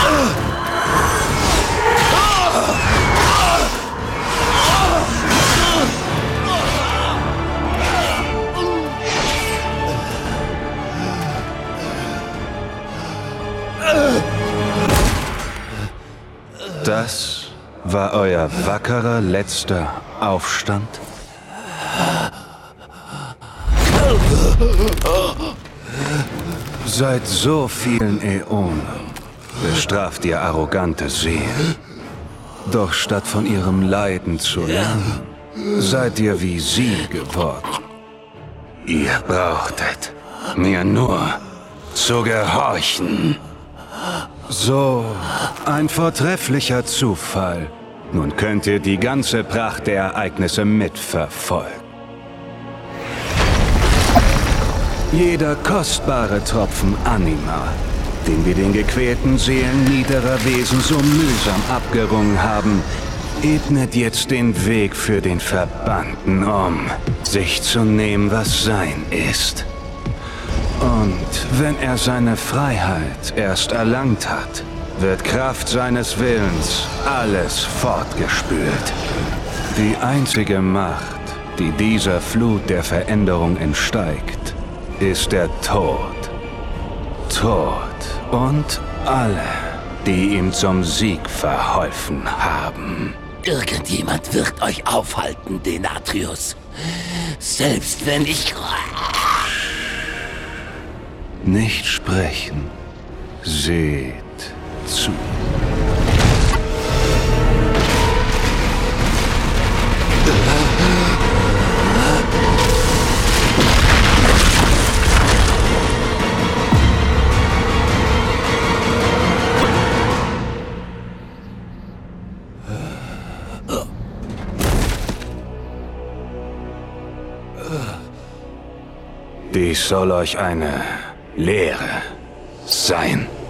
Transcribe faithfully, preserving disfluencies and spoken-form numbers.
Das war euer wackerer letzter Aufstand? Seit so vielen Äonen bestraft ihr arrogante Seelen. Doch statt von ihrem Leiden zu lernen, seid ihr wie sie geworden. Ihr brauchtet mir nur zu gehorchen. So ein vortrefflicher Zufall. Nun könnt ihr die ganze Pracht der Ereignisse mitverfolgen. Jeder kostbare Tropfen Anima, den wir den gequälten Seelen niederer Wesen so mühsam abgerungen haben, ebnet jetzt den Weg für den Verbannten, um sich zu nehmen, was sein ist. Und wenn er seine Freiheit erst erlangt hat, wird Kraft seines Willens alles fortgespült. Die einzige Macht, die dieser Flut der Veränderung entsteigt, ist der Tod. Tod und alle, die ihm zum Sieg verholfen haben. Irgendjemand wird euch aufhalten, Denatrius. Selbst wenn ich... Nicht sprechen. Seht zu. Dies soll euch eine Lehre sein.